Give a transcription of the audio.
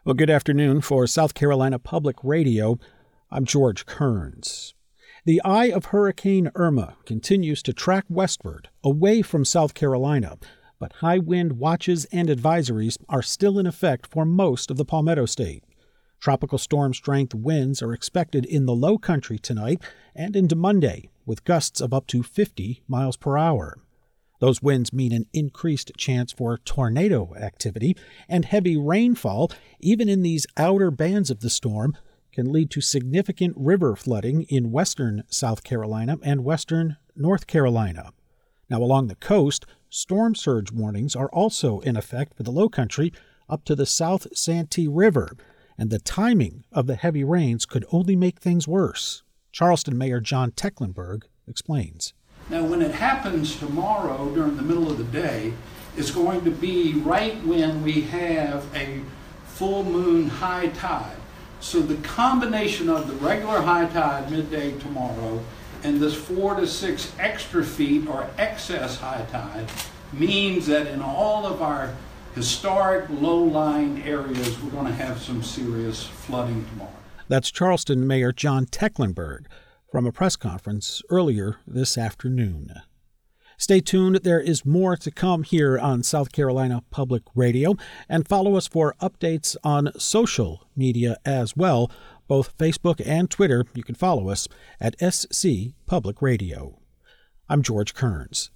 Well, good afternoon. For South Carolina Public Radio, I'm George Kearns. The eye of Hurricane Irma continues to track westward, away from South Carolina, but high wind watches and advisories are still in effect for most of the Palmetto State. Tropical storm strength winds are expected in the low country tonight and into Monday, with gusts of up to 50 miles per hour. Those winds mean an increased chance for tornado activity, and heavy rainfall, even in these outer bands of the storm, can lead to significant river flooding in western South Carolina and western North Carolina. Now, along the coast, storm surge warnings are also in effect for the low country up to the South Santee River, and the timing of the heavy rains could only make things worse. Charleston Mayor John Tecklenburg explains. Now, when it happens tomorrow during the middle of the day, it's going to be right when we have a full moon high tide. So the combination of the regular high tide midday tomorrow and this 4 to 6 extra feet or excess high tide means that in all of our historic low-lying areas, we're going to have some serious flooding tomorrow. That's Charleston Mayor John Tecklenburg from a press conference earlier this afternoon. Stay tuned. There is more to come here on South Carolina Public Radio, and follow us for updates on social media as well, both Facebook and Twitter. You can follow us at SC Public Radio. I'm George Kearns.